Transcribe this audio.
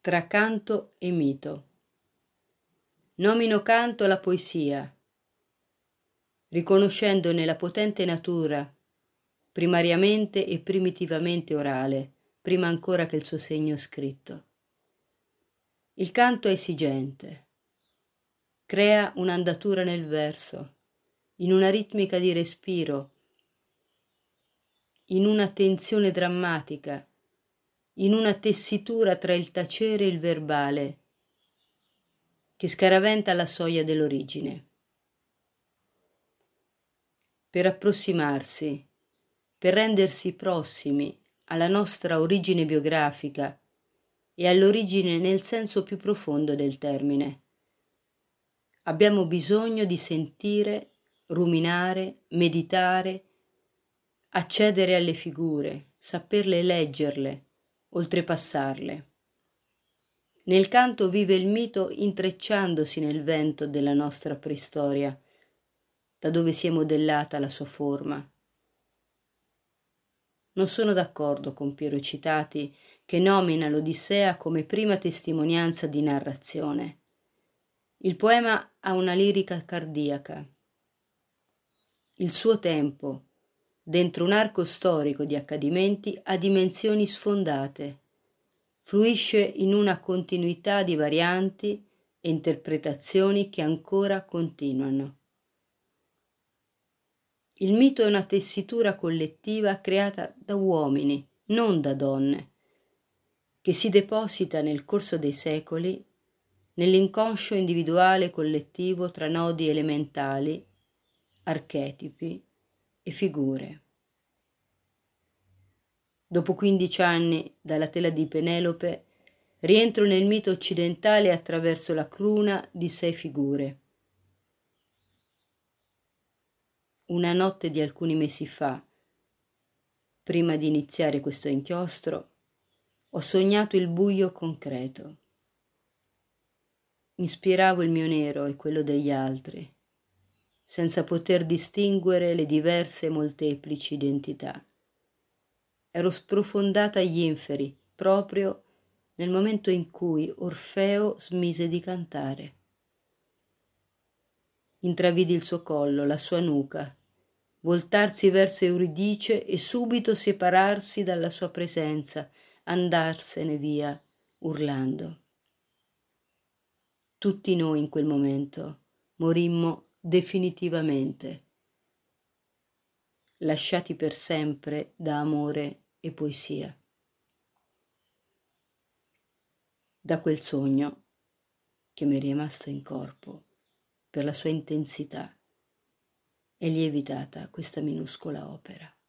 Tra canto e mito. Nomino canto la poesia, riconoscendone la potente natura, primariamente e primitivamente orale, prima ancora che il suo segno scritto. Il canto è esigente, crea un'andatura nel verso, in una ritmica di respiro, in una tensione drammatica, in una tessitura tra il tacere e il verbale, che scaraventa la soglia dell'origine. Per approssimarsi, per rendersi prossimi alla nostra origine biografica e all'origine nel senso più profondo del termine, abbiamo bisogno di sentire, ruminare, meditare, accedere alle figure, saperle leggerle, oltrepassarle. Nel canto vive il mito intrecciandosi nel vento della nostra preistoria, da dove si è modellata la sua forma. Non sono d'accordo con Piero Citati, che nomina l'Odissea come prima testimonianza di narrazione. Il poema ha una lirica cardiaca. Il suo tempo, dentro un arco storico di accadimenti, ha dimensioni sfondate. Fluisce in una continuità di varianti e interpretazioni che ancora continuano. Il mito è una tessitura collettiva creata da uomini, non da donne, che si deposita nel corso dei secoli nell'inconscio individuale e collettivo tra nodi elementali, archetipi e figure. Dopo 15 anni dalla tela di Penelope, rientro nel mito occidentale attraverso la cruna di 6 figure. Una notte di alcuni mesi fa, prima di iniziare questo inchiostro, ho sognato il buio concreto. Ispiravo il mio nero e quello degli altri, senza poter distinguere le diverse e molteplici identità. Ero sprofondata agli inferi, proprio nel momento in cui Orfeo smise di cantare. Intravidi il suo collo, la sua nuca, voltarsi verso Euridice e subito separarsi dalla sua presenza, andarsene via, urlando. Tutti noi in quel momento morimmo definitivamente, lasciati per sempre da amore e poesia. Da quel sogno, che mi è rimasto in corpo per la sua intensità, è lievitata questa minuscola opera.